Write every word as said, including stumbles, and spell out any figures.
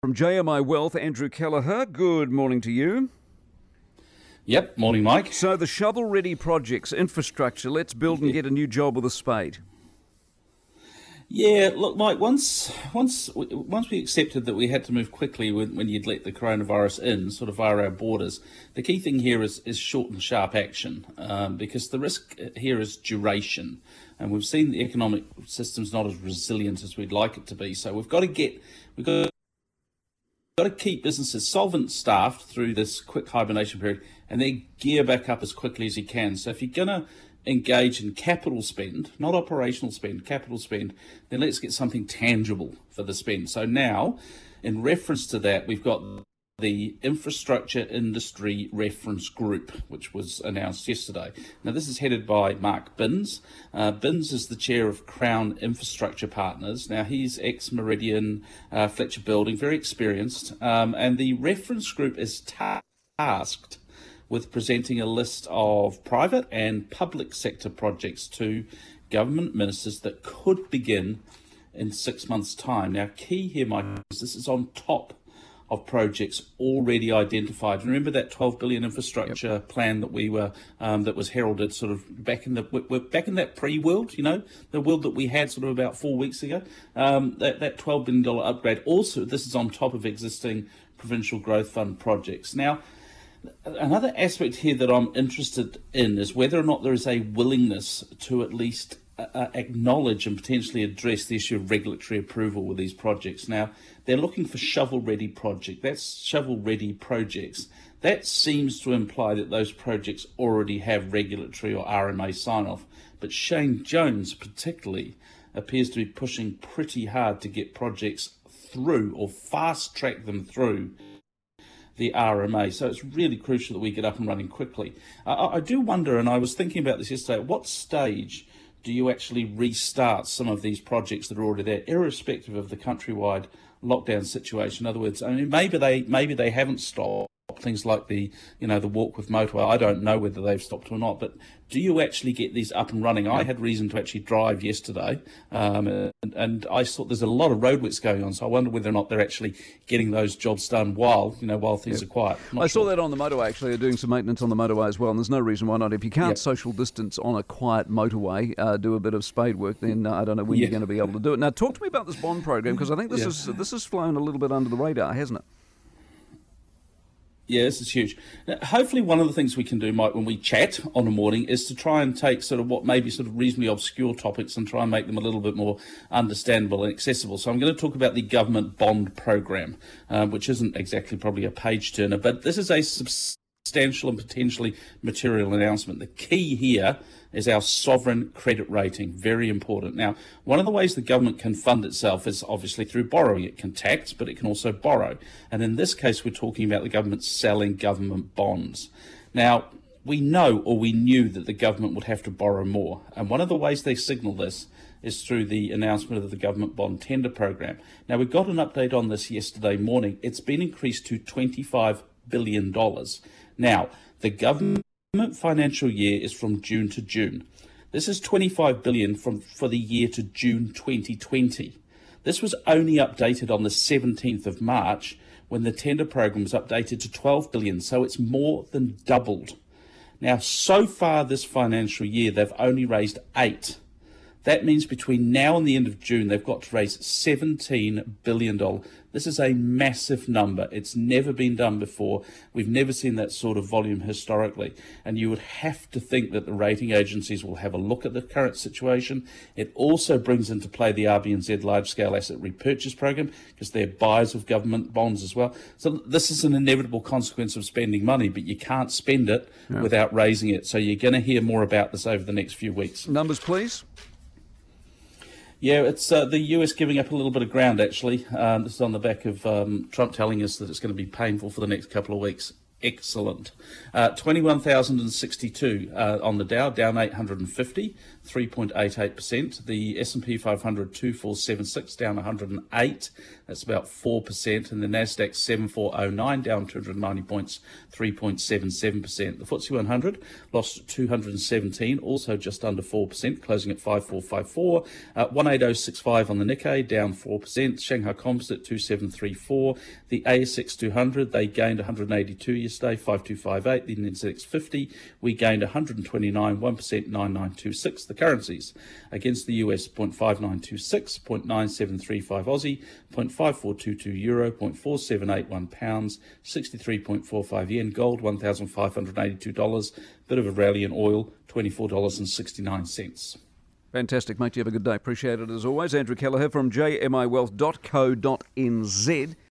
From J M I Wealth, Andrew Kelleher, good morning to you. Yep, morning, Mike. So the shovel-ready projects, infrastructure, let's build and get a new job with a spade. Yeah, look, Mike, once once once we accepted that we had to move quickly when, when you'd let the coronavirus in, sort of via our borders, the key thing here is, is short and sharp action, um, because the risk here is duration. And we've seen the economic system's not as resilient as we'd like it to be. So we've got to get, we've got to got to keep businesses solvent staffed through this quick hibernation period and then gear back up as quickly as you can. So if you're going to engage in capital spend, not operational spend, capital spend, then let's get something tangible for the spend. So now, in reference to that, we've got the Infrastructure Industry Reference Group, which was announced yesterday. Now, this is headed by Mark Binns. Uh, Binns is the chair of Crown Infrastructure Partners. Now, he's ex-Meridian, uh, Fletcher Building, very experienced. Um, and the reference group is ta- tasked with presenting a list of private and public sector projects to government ministers that could begin in six months' time. Now, key here, Mike, is this is on top of projects already identified. Remember that twelve billion infrastructure yep. plan that we were um, that was heralded sort of back in the we're back in that pre-world, you know, the world that we had sort of about four weeks ago. Um, that that twelve billion dollar upgrade. Also, this is on top of existing provincial growth fund projects. Now, another aspect here that I'm interested in is whether or not there is a willingness to at least Uh, acknowledge and potentially address the issue of regulatory approval with these projects. Now, they're looking for shovel-ready project. That's shovel-ready projects. That seems to imply that those projects already have regulatory or R M A sign-off. But Shane Jones, particularly, appears to be pushing pretty hard to get projects through or fast-track them through the R M A. So it's really crucial that we get up and running quickly. Uh, I do wonder, and I was thinking about this yesterday, at what stage do you actually restart some of these projects that are already there, irrespective of the countrywide lockdown situation? In other words, I mean, maybe they maybe they haven't stopped things like the you know the walk with motorway. I don't know whether they've stopped or not, but do you actually get these up and running? I had reason to actually drive yesterday, um, and, and I saw there's a lot of roadworks going on. So I wonder whether or not they're actually getting those jobs done while you know while things yep. are quiet. Not I sure. saw that on the motorway. Actually, they're doing some maintenance on the motorway as well, and there's no reason why not. If you can't yep. social distance on a quiet motorway, uh, do a bit of spade work, then uh, I don't know when yeah. you're going to be able to do it. Now, talk to me about this bond program, because I think this yeah. is this has flown a little bit under the radar, hasn't it? Yeah, this is huge. Now, hopefully one of the things we can do, Mike, when we chat on a morning is to try and take sort of what may be sort of reasonably obscure topics and try and make them a little bit more understandable and accessible. So I'm going to talk about the government bond program, um, which isn't exactly probably a page turner, but this is a substantial and potentially material announcement. The key here is our sovereign credit rating, very important. Now, one of the ways the government can fund itself is obviously through borrowing. It can tax, but it can also borrow. And in this case, we're talking about the government selling government bonds. Now, we know or we knew that the government would have to borrow more. And one of the ways they signal this is through the announcement of the government bond tender program. Now, we got an update on this yesterday morning. It's been increased to twenty-five billion dollars. Now, the government financial year is from June to June. This is twenty-five billion dollars from for the year to June twenty twenty. This was only updated on the seventeenth of March when the tender program was updated to twelve billion dollars, so it's more than doubled. Now, so far this financial year, they've only raised eight. That means between now and the end of June, they've got to raise seventeen billion dollars. This is a massive number. It's never been done before. We've never seen that sort of volume historically. And you would have to think that the rating agencies will have a look at the current situation. It also brings into play the R B N Z large-scale asset repurchase program, because they're buyers of government bonds as well. So this is an inevitable consequence of spending money, but you can't spend it yeah. without raising it. So you're going to hear more about this over the next few weeks. Numbers, please. Yeah, it's uh, the U S giving up a little bit of ground, actually. Um, this is on the back of um, Trump telling us that it's going to be painful for the next couple of weeks. Excellent. Uh, twenty-one thousand sixty-two uh, on the Dow, down eight hundred fifty. three point eight eight percent. The S and P five hundred two four seven six down one hundred eight, that's about four percent. And the Nasdaq seven four oh nine down two hundred ninety points, three point seven seven percent. The F T S E one hundred lost two hundred seventeen, also just under four percent, closing at five four five four. Uh, one eight oh six five on the Nikkei, down four percent. Shanghai Composite two seven three four. The A S X two hundred, they gained one hundred eighty-two yesterday, five two five eight. The N Z X fifty, we gained one hundred twenty-nine, one percent, nine nine two six. The currencies against the U S, zero point five nine two six, zero point nine seven three five Aussie, zero point five four two two Euro, zero point four seven eight one pounds, sixty-three point four five yen. Gold, one thousand five hundred eighty-two dollars. Bit of a rally in oil, twenty-four dollars and sixty-nine cents. Fantastic, mate. You have a good day. Appreciate it as always. Andrew Kelleher from j m i wealth dot co dot n z.